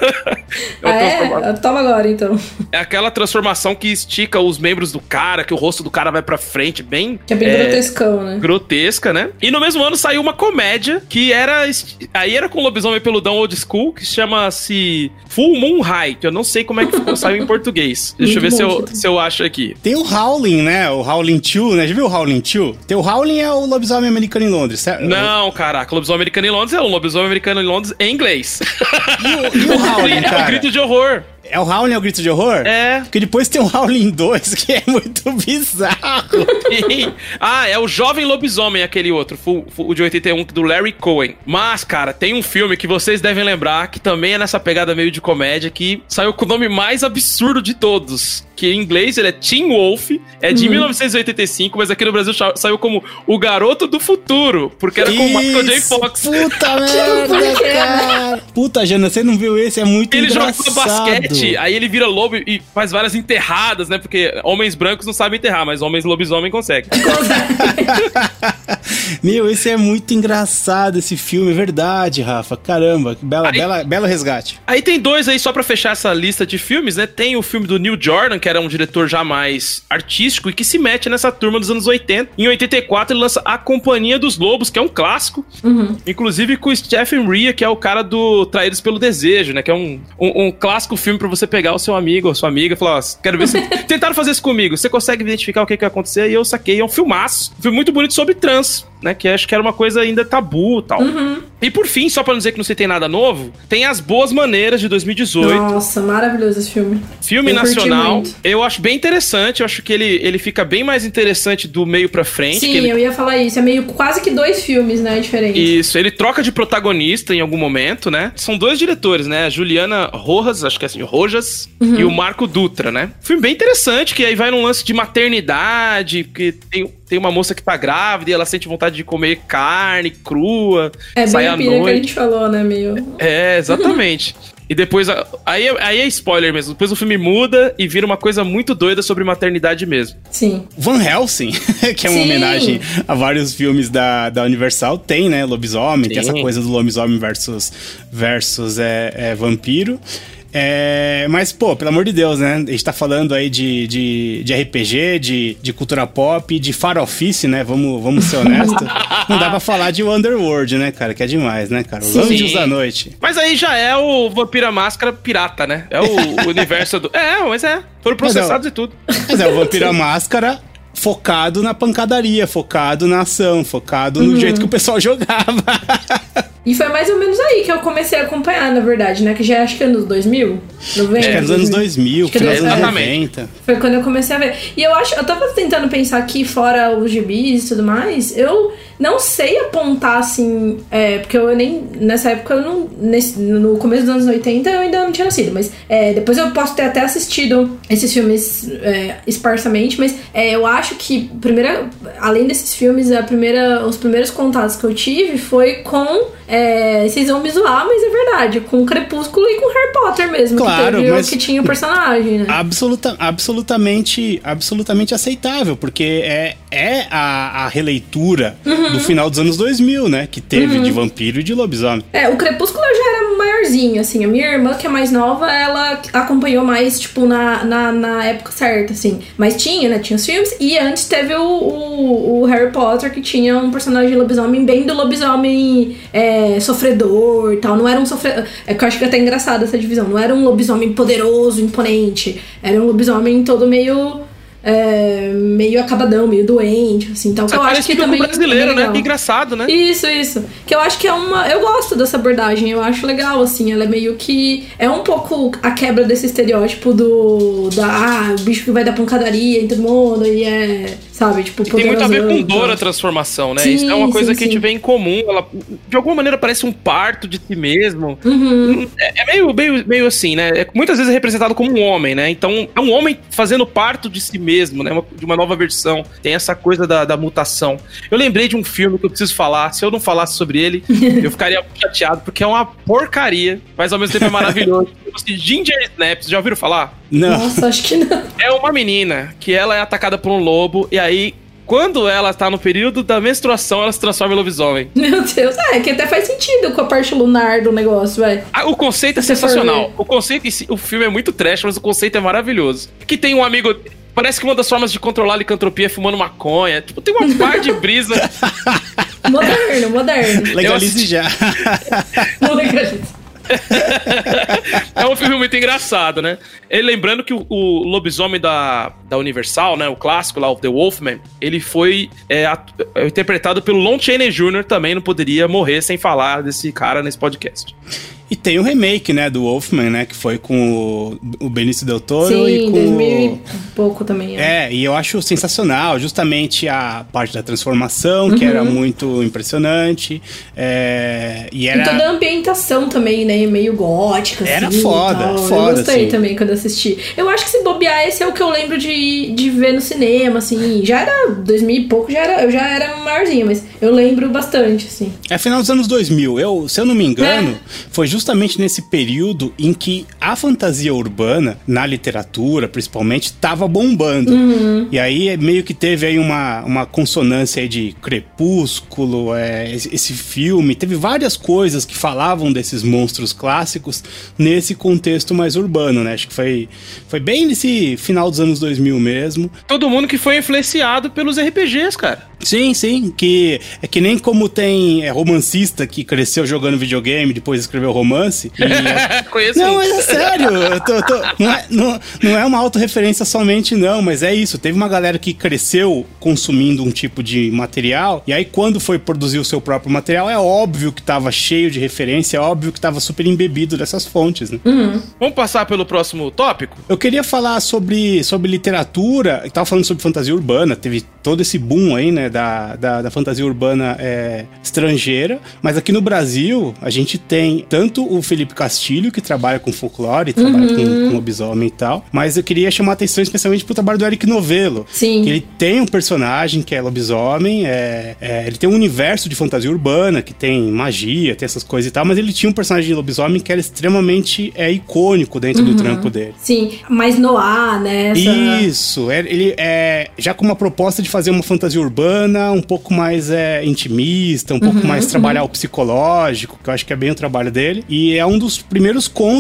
Ah, é? Toma agora, então. É aquela transformação que estica os membros do cara, que o rosto do cara vai pra frente, bem... Que é bem é, grotescão, né? Grotesca, né? E no mesmo ano saiu uma comédia, que era... Aí era com o lobisomem peludão old school, que chama-se Full Moon High, que eu não sei como é que ficou, saiu em português. Deixa eu ver se eu, se eu acho aqui. Tem o Howling, né? O Howling dois, né? Já viu o Howling dois? Tem o Howling é o lobisomem americano em Londres, certo? Não, caraca. O lobisomem americano em Londres é o lobisomem americano em Londres em inglês. E o, e o Howling, cara? É o grito de horror. É o Howling, é o grito de horror? É. Porque depois tem o Howling dois, que é muito bizarro. Ah, é o Jovem Lobisomem, aquele outro, o de oitenta e um, do Larry Cohen. Mas, cara, tem um filme que vocês devem lembrar, que também é nessa pegada meio de comédia, que saiu com o nome mais absurdo de todos. Que em inglês ele é Teen Wolf, é de uhum. mil novecentos e oitenta e cinco, mas aqui no Brasil saiu como O Garoto do Futuro, porque era com o Michael J. Fox. Puta merda, cara. Puta, Jana, você não viu esse? É muito ele engraçado. Ele joga basquete, aí ele vira lobo e faz várias enterradas, né? Porque homens brancos não sabem enterrar, mas homens lobisomem conseguem. Meu, esse é muito engraçado, esse filme, é verdade, Rafa. Caramba, que bela, aí, bela, belo resgate. Aí tem dois aí, só pra fechar essa lista de filmes, né? Tem o filme do Neil Jordan, que era um diretor já mais artístico e que se mete nessa turma dos anos oitenta. Em oitenta e quatro ele lança A Companhia dos Lobos, que é um clássico. Uhum. Inclusive com o Stephen Rea, que é o cara do Traídos pelo Desejo, né? Que é um, um, um clássico filme pra você pegar o seu amigo ou sua amiga e falar, ó, quero ver se... Tentaram fazer isso comigo, você consegue identificar o que, que vai acontecer? E eu saquei, é um filmaço. Um filme muito bonito sobre trans, né? Que acho que era uma coisa ainda tabu e tal. Uhum. E por fim, só pra não dizer que não citei nada novo, tem As Boas Maneiras, de dois mil e dezoito. Nossa, maravilhoso esse filme. Filme eu nacional. Eu acho bem interessante, eu acho que ele, ele fica bem mais interessante do meio pra frente. Sim, ele... eu ia falar isso. É meio quase que dois filmes, né? Diferentes. Isso, ele troca de protagonista em algum momento, né? São dois diretores, né? A Juliana Rojas, acho que é assim, Rojas, uhum. e o Marco Dutra, né? Filme bem interessante, que aí vai num lance de maternidade, que tem... Tem uma moça que tá grávida e ela sente vontade de comer carne crua. É bem a pira que a gente falou, né, meio? É, exatamente. E depois, aí, aí é spoiler mesmo, depois o filme muda e vira uma coisa muito doida sobre maternidade mesmo. Sim. Van Helsing, que é uma Sim. homenagem a vários filmes da, da Universal, tem, né, lobisomem, Sim. tem essa coisa do lobisomem versus, versus é, é, vampiro. É, mas, pô, pelo amor de Deus, né? A gente tá falando aí de, de, de R P G, de, de cultura pop, de farofice, né? Vamos, vamos ser honestos. Não dá pra falar de Underworld, né, cara? Que é demais, né, cara? Os Sim. Anjos da Noite. Mas aí já é o Vampira Máscara pirata, né? É o universo do... É, mas é. Foram processados é, e tudo. Mas é o Vampira Máscara focado na pancadaria, focado na ação, focado no uhum. jeito que o pessoal jogava. E foi mais ou menos aí que eu comecei a acompanhar, na verdade, né? Que já acho que é nos dois mil, noventa. Acho que é nos anos dois mil, final dos anos noventa. Foi quando eu comecei a ver. E eu acho, eu tava tentando pensar aqui, fora os gibis e tudo mais, eu não sei apontar, assim, é, porque eu nem, nessa época, eu não, nesse, no começo dos anos oitenta, eu ainda não tinha nascido, mas é, depois eu posso ter até assistido esses filmes é, esparsamente, mas é, eu acho que, primeira, além desses filmes, a primeira, os primeiros contatos que eu tive foi com... É, vocês vão me zoar, mas é verdade. Com Crepúsculo e com Harry Potter mesmo. Claro, que, teve, mas que tinha o personagem, né? Absoluta, absolutamente, absolutamente aceitável, porque é, é a, a releitura uhum. do final dos anos dois mil, né? Que teve uhum. de vampiro e de lobisomem. É, o Crepúsculo eu já era maiorzinho, assim. A minha irmã, que é mais nova, ela acompanhou mais, tipo, na, na, na época certa, assim. Mas tinha, né? Tinha os filmes. E antes teve o, o, o Harry Potter, que tinha um personagem lobisomem bem do lobisomem... É, sofredor e tal, não era um sofredor. É que eu acho que é até engraçado essa divisão. Não era um lobisomem poderoso, imponente. Era um lobisomem todo meio. É, meio acabadão, meio doente, assim. Então, que eu acho que também. Brasileiro, é né? Que engraçado, né? Isso, isso. Que eu acho que é uma. Eu gosto dessa abordagem, eu acho legal, assim. Ela é meio que. É um pouco a quebra desse estereótipo do. Da. Ah, o bicho que vai dar pancadaria em todo mundo e é. Sabe, tipo, tem muito a ver com dor a transformação, né? Sim, isso é uma coisa sim, que sim. a gente vê em comum. Ela, de alguma maneira, parece um parto de si mesmo. Uhum. É, é meio, meio, meio assim, né? É, muitas vezes é representado como um homem, né? Então, é um homem fazendo parto de si mesmo, né? Uma, de uma nova versão. Tem essa coisa da, da mutação. Eu lembrei de um filme que eu preciso falar. Se eu não falasse sobre ele, eu ficaria chateado, porque é uma porcaria, mas ao mesmo tempo é maravilhoso. Ginger Snaps, já ouviram falar? Não. Nossa, acho que não. É uma menina que ela é atacada por um lobo e aí, quando ela tá no período da menstruação, ela se transforma em lobisomem. Meu Deus, é que até faz sentido com a parte lunar do negócio, vai. Ah, o conceito é sensacional. O conceito em si, o filme é muito trash, mas o conceito é maravilhoso. Que tem um amigo... Parece que uma das formas de controlar a licantropia é fumando maconha. Tipo, tem uma par de brisa. Moderno, moderno. Legalize já. Não legalize. É um filme muito engraçado, né? E lembrando que o, o lobisomem da, da Universal, né? O clássico lá, o The Wolfman, ele foi é, at- interpretado pelo Lon Chaney Júnior Também não poderia morrer sem falar desse cara nesse podcast. E tem o remake, né, do Wolfman, né, que foi com o, o Benício Del Toro. Sim, e com dois mil o... e pouco também. É. é, e eu acho sensacional, justamente a parte da transformação, uhum. que era muito impressionante. É, e, era... e toda a ambientação também, né, meio gótica, era assim. Foda, tal. foda, eu gostei assim. também quando assisti. Eu acho que se bobear, esse é o que eu lembro de, de ver no cinema, assim. Já era dois mil e pouco, já era, eu já era maiorzinha, mas eu lembro bastante, assim. É final dos anos dois mil. Eu, se eu não me engano, é. foi justamente nesse período em que a fantasia urbana, na literatura, principalmente, estava bombando. Uhum. E aí, meio que teve aí uma, uma consonância aí de Crepúsculo, é, esse, esse filme. Teve várias coisas que falavam desses monstros clássicos nesse contexto mais urbano, né? Acho que foi, foi bem nesse final dos anos dois mil mesmo. Todo mundo que foi influenciado pelos R P Gs, cara. Sim, sim, que é que nem como tem é, romancista que cresceu jogando videogame, depois escreveu romance. E é... Conheço. Não, mas é sério, eu tô, tô... Não, é, não, não é uma autorreferência somente não, mas é isso, teve uma galera que cresceu consumindo um tipo de material, e aí quando foi produzir o seu próprio material, é óbvio que tava cheio de referência, é óbvio que tava super embebido dessas fontes, né? Uhum. Vamos passar pelo próximo tópico? Eu queria falar sobre, sobre literatura, eu tava falando sobre fantasia urbana, teve todo esse boom aí, né, Da, da, da fantasia urbana é, estrangeira, mas aqui no Brasil a gente tem tanto o Felipe Castilho, que trabalha com folclore, trabalha uhum. com, com lobisomem e tal, mas eu queria chamar a atenção especialmente pro trabalho do Eric Novello. Sim. Que ele tem um personagem que é lobisomem, é, é, ele tem um universo de fantasia urbana, que tem magia, tem essas coisas e tal, mas ele tinha um personagem de lobisomem que era extremamente é, icônico dentro uhum. do trampo dele. Sim, mais noir, né? Essa... Isso, ele é já com uma proposta de fazer uma fantasia urbana um pouco mais é, intimista, um pouco uhum, mais trabalhar uhum. o psicológico, que eu acho que é bem o trabalho dele. E é um dos primeiros contos que a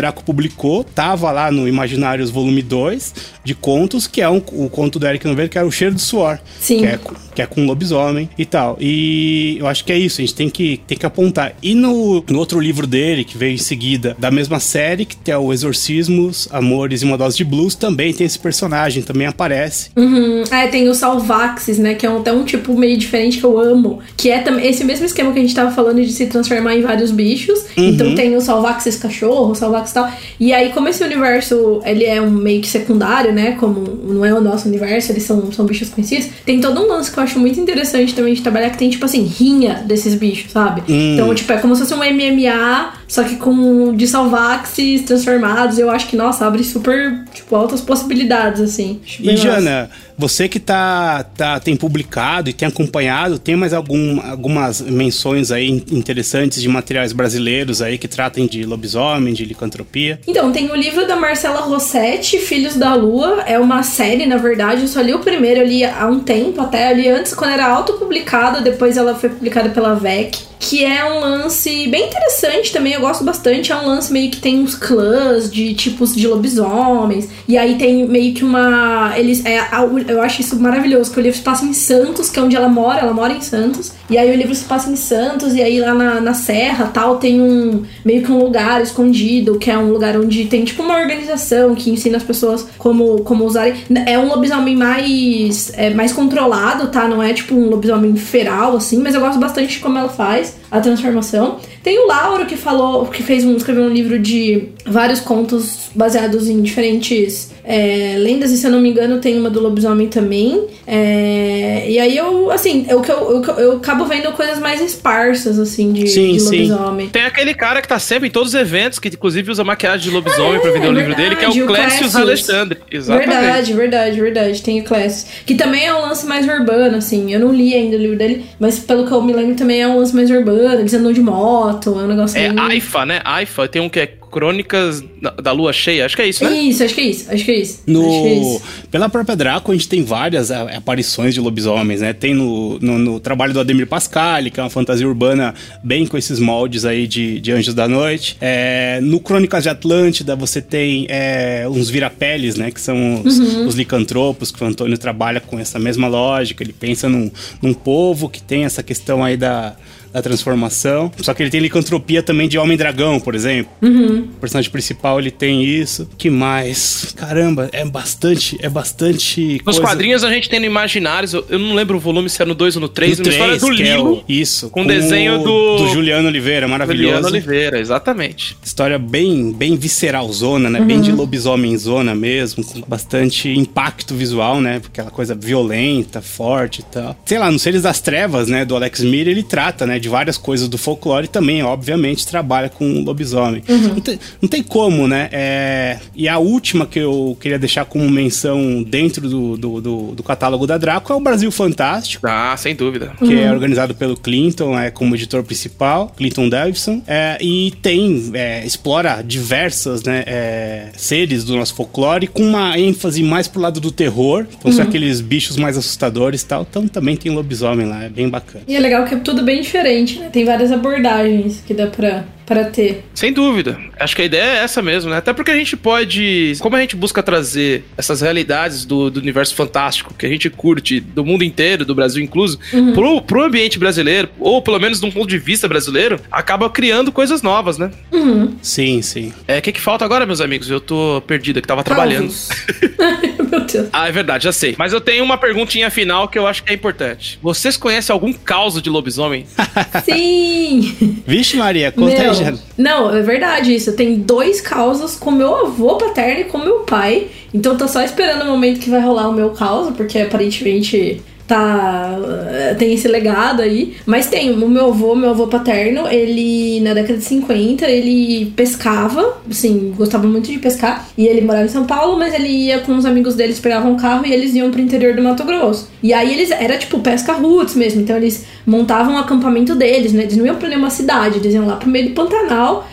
Draco publicou, tava lá no Imaginários volume dois de contos, que é um, o conto do Eric Novello, que era O Cheiro do Suor. Sim. Que é, que é com lobisomem e tal. E eu acho que é isso, a gente tem que, tem que apontar. E no, no outro livro dele, que veio em seguida, da mesma série, que é o Exorcismos, Amores e uma Dose de Blues, também tem esse personagem, também aparece. Uhum. É, tem o Salvaxes, né, que é um, até um tipo meio diferente que eu amo, que é tam- esse mesmo esquema que a gente tava falando de se transformar em vários bichos. Uhum. Então tem o Salvaxes cachorro, o Salvaxes tal. E aí, como esse universo, ele é um meio que secundário, né, como não é o nosso universo, eles são, são bichos conhecidos, tem todo um lance que eu acho muito interessante também de trabalhar, que tem, tipo assim, rinha desses bichos, sabe? Hum. Então, tipo, é como se fosse um M M A, só que com de Salvaxes transformados. Eu acho que, nossa, abre super, tipo, altas possibilidades, assim. E, Jana, você que tá, tá, tem publicado e tem acompanhado, tem mais algum, algumas menções aí interessantes de materiais brasileiros aí que tratem de lobisomem, de licantropia? Então, tem o livro da Marcela Rossetti, Filhos da Lua. É uma série, na verdade. Eu só li o primeiro, eu li há um tempo até. Eu li antes, quando era autopublicada, depois ela foi publicada pela V E C. Que é um lance bem interessante também, eu gosto bastante. É um lance meio que tem uns clãs de tipos de lobisomens. E aí tem meio que uma... Eles, é, eu acho isso maravilhoso, que o livro se passa em Santos, que é onde ela mora. Ela mora em Santos. E aí o livro se passa em Santos, e aí lá na, na serra tal, tem um meio que um lugar escondido, que é um lugar onde tem tipo uma organização que ensina as pessoas como, como usarem. É um lobisomem mais, é, mais controlado, tá? Não é tipo um lobisomem feral, assim, mas eu gosto bastante de como ela faz a transformação. Tem o Lauro, que falou, que fez um, escreveu um livro de vários contos baseados em diferentes é, lendas, e se eu não me engano tem uma do lobisomem também. É, e aí eu, assim, eu, eu, eu, eu acabo vendo coisas mais esparsas, assim, de, sim, de lobisomem. Sim. Tem aquele cara que tá sempre em todos os eventos, que inclusive usa maquiagem de lobisomem é, pra vender é o livro dele, que é o, o Clécius Alexandre. Exatamente. Verdade, verdade, verdade. Tem o Clécius. Que também é um lance mais urbano, assim. Eu não li ainda o livro dele, mas pelo que eu me lembro também é um lance mais urbano. Eles andam de moto, é um negócio... É meio... Aifa, né? Aifa. Tem um que é Crônicas da Lua Cheia, acho que é isso, né? Isso, acho que é isso, acho que é isso. No... Acho que é isso. Pela própria Draco, a gente tem várias aparições de lobisomens, né? Tem no, no, no trabalho do Ademir Pascali, que é uma fantasia urbana bem com esses moldes aí de, de Anjos da Noite. É, no Crônicas de Atlântida, você tem é, uns virapeles, né? Que são os, uhum. os licantropos, que o Antônio trabalha com essa mesma lógica. Ele pensa num, num povo que tem essa questão aí da... da transformação. Só que ele tem licantropia também de Homem-Dragão, por exemplo. Uhum. O personagem principal, ele tem isso. Que mais? Caramba, é bastante, é bastante Nos coisa. Quadrinhos a gente tem no Imaginários, eu, eu não lembro o volume se é no dois ou no três, no uma história do Lilo. É o, isso. Com, com desenho do... do Juliano Oliveira, maravilhoso. Juliano Oliveira, exatamente. História bem, bem visceralzona, né? Uhum. Bem de lobisomem-zona mesmo, com bastante impacto visual, né? Aquela coisa violenta, forte e tal. Sei lá, nos Seres das Trevas, né? Do Alex Miller, ele trata, né? De várias coisas do folclore também, obviamente, trabalha com lobisomem. Uhum. Não, tem, não tem como, né? É... E a última que eu queria deixar como menção dentro do, do, do, do catálogo da Draco é o Brasil Fantástico. Ah, sem dúvida. Que uhum. é organizado pelo Clinton, é, como editor principal, Clinton Davidson. É, e tem, é, explora diversas, né, é, seres do nosso folclore com uma ênfase mais pro lado do terror. Então uhum. são aqueles bichos mais assustadores e tal. Então também tem lobisomem lá, é bem bacana. E é legal que é tudo bem diferente, né? Tem várias abordagens que dá pra... para ter. Sem dúvida. Acho que a ideia é essa mesmo, né? Até porque a gente pode... Como a gente busca trazer essas realidades do, do universo fantástico que a gente curte, do mundo inteiro, do Brasil incluso, uhum. pro, pro ambiente brasileiro, ou pelo menos de um ponto de vista brasileiro, acaba criando coisas novas, né? Uhum. Sim, sim. É, o que que falta agora, meus amigos? Eu tô perdido, que tava trabalhando. Meu Deus. Ah, é verdade, já sei. Mas eu tenho uma perguntinha final que eu acho que é importante. Vocês conhecem algum caos de lobisomem? Sim! Vixe Maria, conta aí, Jana. Não, é verdade isso. Tem dois causos com meu avô paterno e com meu pai. Então eu tô só esperando o momento que vai rolar o meu caos, porque aparentemente... tá, tem esse legado aí, mas tem o meu avô, meu avô paterno, ele na década de cinquenta, ele pescava, assim, gostava muito de pescar, e ele morava em São Paulo, mas ele ia com os amigos deles, pegavam um carro e eles iam pro interior do Mato Grosso, e aí eles, era tipo pesca roots mesmo, então eles montavam o acampamento deles, né, eles não iam pra nenhuma cidade, eles iam lá pro meio do Pantanal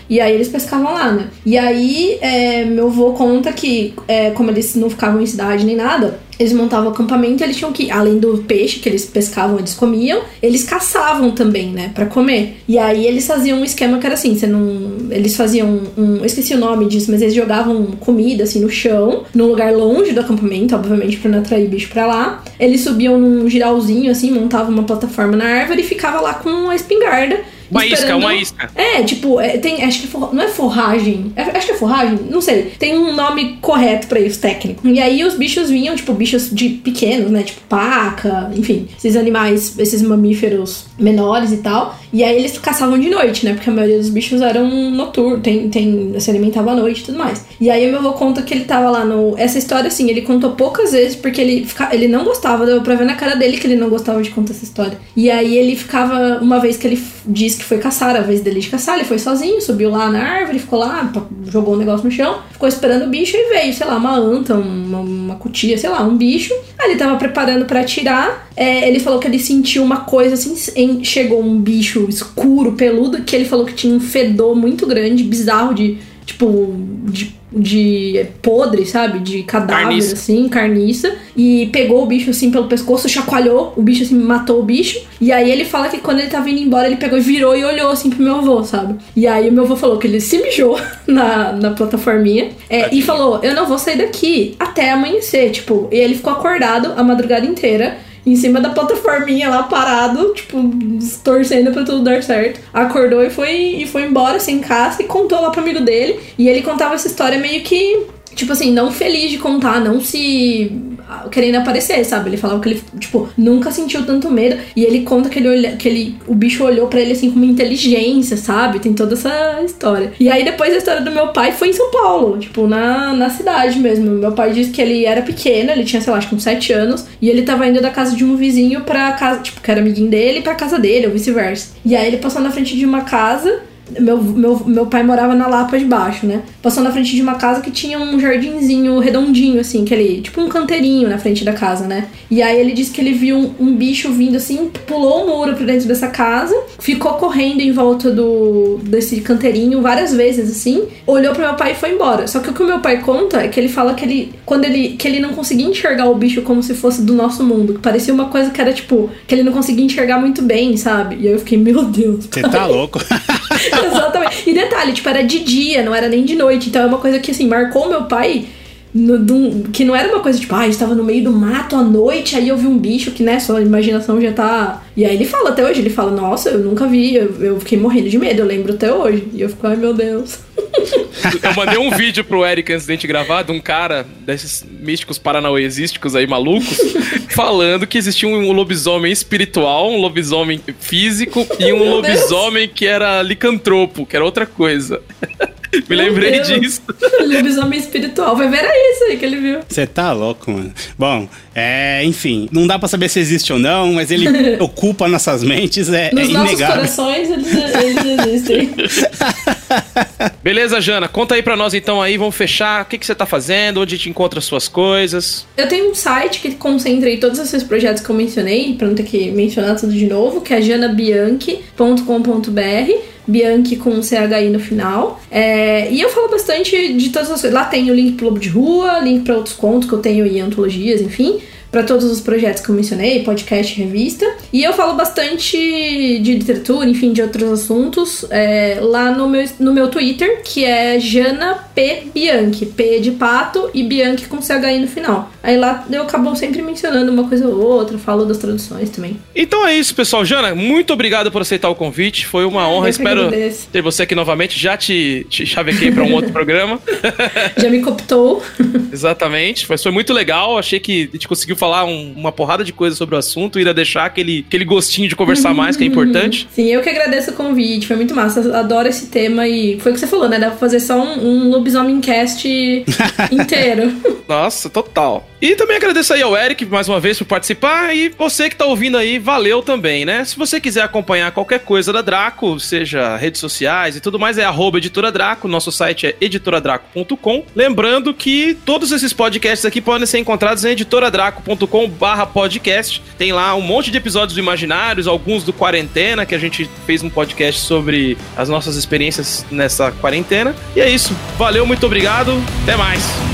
E aí eles pescavam lá, né? E aí é, meu avô conta que, é, como eles não ficavam em cidade nem nada, eles montavam acampamento e eles tinham que, além do peixe que eles pescavam, eles comiam, eles caçavam também, né, pra comer. E aí eles faziam um esquema que era assim, você não... Eles faziam um... Eu esqueci o nome disso, mas eles jogavam comida, assim, no chão, num lugar longe do acampamento, obviamente pra não atrair bicho pra lá. Eles subiam num giralzinho, assim, montavam uma plataforma na árvore e ficava lá com a espingarda. Uma esperando... isca, uma isca. É, tipo, é, tem, acho que for... não é forragem. É, acho que é forragem, não sei. Tem um nome correto pra isso, técnico. E aí os bichos vinham, tipo, bichos de pequenos, né? Tipo, paca, enfim. Esses animais, esses mamíferos menores e tal. E aí eles caçavam de noite, né? Porque a maioria dos bichos eram noturnos, tem, tem, se alimentava à noite e tudo mais. E aí o meu avô conta que ele tava lá no... Essa história, assim, ele contou poucas vezes porque ele, fica... ele não gostava, deu pra ver na cara dele que ele não gostava de contar essa história. E aí ele ficava, uma vez que ele disse que foi caçar, a vez dele de caçar, ele foi sozinho, subiu lá na árvore, ficou lá, jogou um negócio no chão, ficou esperando o bicho e veio, sei lá, uma anta, uma, uma cutia, sei lá, um bicho. Aí ele tava preparando pra atirar, é, ele falou que ele sentiu uma coisa assim, em, chegou um bicho escuro, peludo, que ele falou que tinha um fedor muito grande, bizarro de, tipo, de... de podre, sabe? De cadáver, carniça. assim, carniça. E pegou o bicho, assim, pelo pescoço, chacoalhou o bicho, assim, matou o bicho. E aí ele fala que quando ele tava indo embora, ele pegou e virou e olhou, assim, pro meu avô, sabe? E aí o meu avô falou que ele se mijou na, na plataforminha é, e falou, eu não vou sair daqui até amanhecer, tipo. E ele ficou acordado a madrugada inteira em cima da plataforminha lá, parado, tipo, torcendo pra tudo dar certo. Acordou e foi, e foi embora sem caça e contou lá pro amigo dele. E ele contava essa história meio que, tipo assim, não feliz de contar, não se... querendo aparecer, sabe? Ele falava que ele, tipo, nunca sentiu tanto medo. E ele conta que, ele olha, que ele, o bicho olhou pra ele, assim, com uma inteligência, sabe? Tem toda essa história. E aí, depois a história do meu pai foi em São Paulo, tipo, na, na cidade mesmo. Meu pai disse que ele era pequeno, ele tinha, sei lá, acho que uns sete anos. E ele tava indo da casa de um vizinho pra casa, tipo, que era amiguinho dele, pra casa dele, ou vice-versa. E aí, ele passou na frente de uma casa... Meu, meu, meu pai morava na Lapa de Baixo, né? Passou na frente de uma casa que tinha um jardinzinho redondinho, assim, aquele, tipo um canteirinho na frente da casa, né? E aí ele disse que ele viu um, um bicho vindo, assim, pulou o muro pra dentro dessa casa, ficou correndo em volta do desse canteirinho várias vezes, assim, olhou pro meu pai e foi embora. Só que o que o meu pai conta é que ele fala que ele, quando ele, que ele não conseguia enxergar o bicho como se fosse do nosso mundo, que parecia uma coisa que era, tipo, que ele não conseguia enxergar muito bem, sabe? E aí eu fiquei, meu Deus. Você tá louco? Exatamente. E detalhe, tipo, era de dia, não era nem de noite. Então é uma coisa que, assim, marcou meu pai... No, do, que não era uma coisa tipo, ah, estava no meio do mato à noite, aí eu vi um bicho que, né, sua imaginação já tá... E aí ele fala até hoje, ele fala, nossa, eu nunca vi, eu, eu fiquei morrendo de medo, eu lembro até hoje. E eu fico, ai meu Deus. Eu mandei um vídeo pro Eric antes de a gente gravar, de um cara desses místicos paranauesísticos aí, malucos, falando que existia um lobisomem espiritual, um lobisomem físico e um meu lobisomem Deus. Que era licantropo, que era outra coisa. Me Meu lembrei Deus. Disso. Lobisomem espiritual. Vai ver, era isso aí que ele viu. Você tá louco, mano. Bom, é, enfim, não dá pra saber se existe ou não, mas ele ocupa nossas mentes, é, Nos é inegável. Nos nossos corações, eles, eles existem. Beleza, Jana, conta aí pra nós então aí, vamos fechar. O que, que você tá fazendo? Onde te encontra as suas coisas? Eu tenho um site que concentra aí todos esses projetos que eu mencionei, pra não ter que mencionar tudo de novo, que é jana bianchi ponto com ponto b r. Bianchi com C H I no final. É, e eu falo bastante de todas as coisas. Lá tem o link pro Lobo de Rua, link pra outros contos que eu tenho em antologias, enfim. Pra todos os projetos que eu mencionei, podcast, revista. E eu falo bastante de literatura, enfim, de outros assuntos, é, lá no meu, no meu Twitter, que é Jana P. Bianchi. P de pato e Bianchi com C H I no final. Aí lá eu acabo sempre mencionando uma coisa ou outra, falo das traduções também. Então é isso, pessoal. Jana, muito obrigado por aceitar o convite. Foi uma honra. Eu Espero ter você aqui novamente. Já te, te chavequei pra um outro programa. Já me cooptou. Exatamente. Mas foi muito legal. Achei que a gente conseguiu falar um, uma porrada de coisa sobre o assunto, ir a deixar aquele, aquele gostinho de conversar mais, que é importante. Sim, eu que agradeço o convite, foi muito massa, eu adoro esse tema e foi o que você falou, né, dá pra fazer só um, um lobisomem cast inteiro. Nossa, total. E também agradeço aí ao Eric, mais uma vez, por participar. E você que tá ouvindo aí, valeu também, né? Se você quiser acompanhar qualquer coisa da Draco, seja redes sociais e tudo mais, é arroba Editora Draco. Nosso site é editora draco ponto com. Lembrando que todos esses podcasts aqui podem ser encontrados em editora draco ponto com barra podcast. Tem lá um monte de episódios do Imaginários, alguns do Quarentena, que a gente fez um podcast sobre as nossas experiências nessa quarentena. E é isso. Valeu, muito obrigado. Até mais.